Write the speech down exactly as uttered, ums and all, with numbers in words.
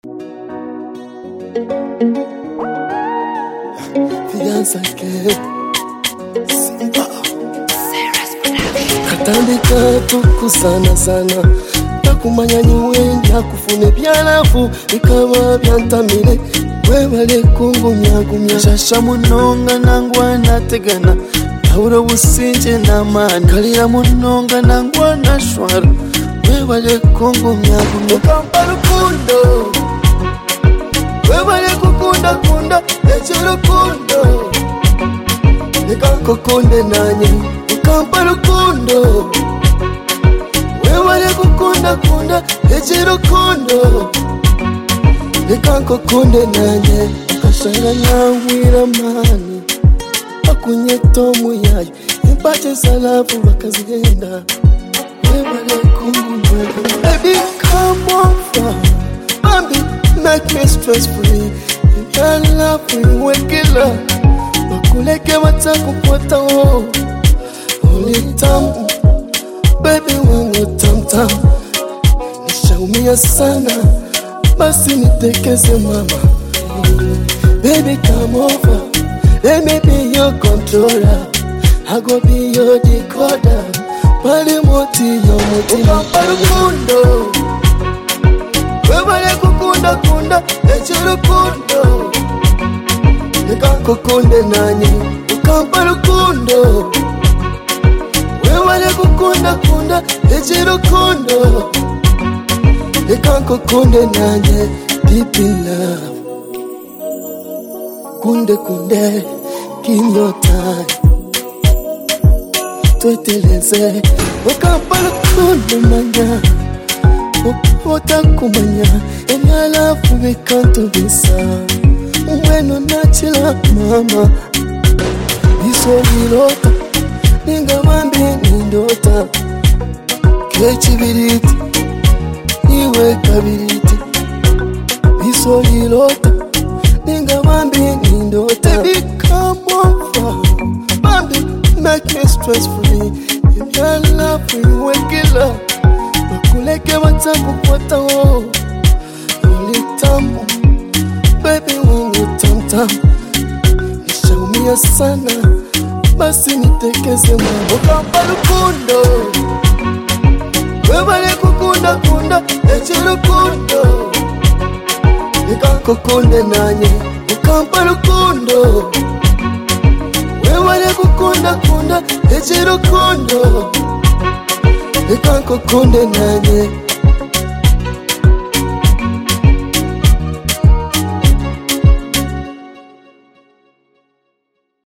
Fianza que Simba katandika tuku sana sana takumanya niwenda kufune byalafu bikaba byantamire webale kungumya gumya shasha munonga nangwa nategana Tauro businje namani kalira munonga nangwa nashwara webale kungumya gumya kampala kundo webale kukunda kunda echirukundo nikakukunde nanye kampala kundo webale kukunda kunda echirukundo nikakukunde nanye kashanga nawira mani akunyeto muyayo impache salafu bakazigenda webale kungumya baby come over baby make me stress free in love we wake it up bakuleke watakupota wo only time baby wangu tam tam nishaumia sana basi nitekeze mama baby come over let me be your controller I go be your decoder pali moti yo moti ukampala kundo webale kukunda kunda echirukundo nikakukunde nanye ukampala kundo webale kukunda kunda echirukundo nikakukunde nanye deep in love kunde kunde give your time tweteleze ukampala kundo manya Upota kumanya Enyalafu vikanto visa Umweno nachila mama Iso lilota Ninga mambi nindota Kechi biriti Niwe kabiriti Iso lilota Ninga mambi nindota Baby come over Bambi make me stress free Enyalafu wake it up Kuleke watakupota wo Only tamu Baby wangu tam tam nishaumia sana basi nitekeze mama ukampala kundo webale kukunda kunda echirukundo nikakukunde nanye ukampala kundo webale kukunda kunda echirukundo nikakukunde nanye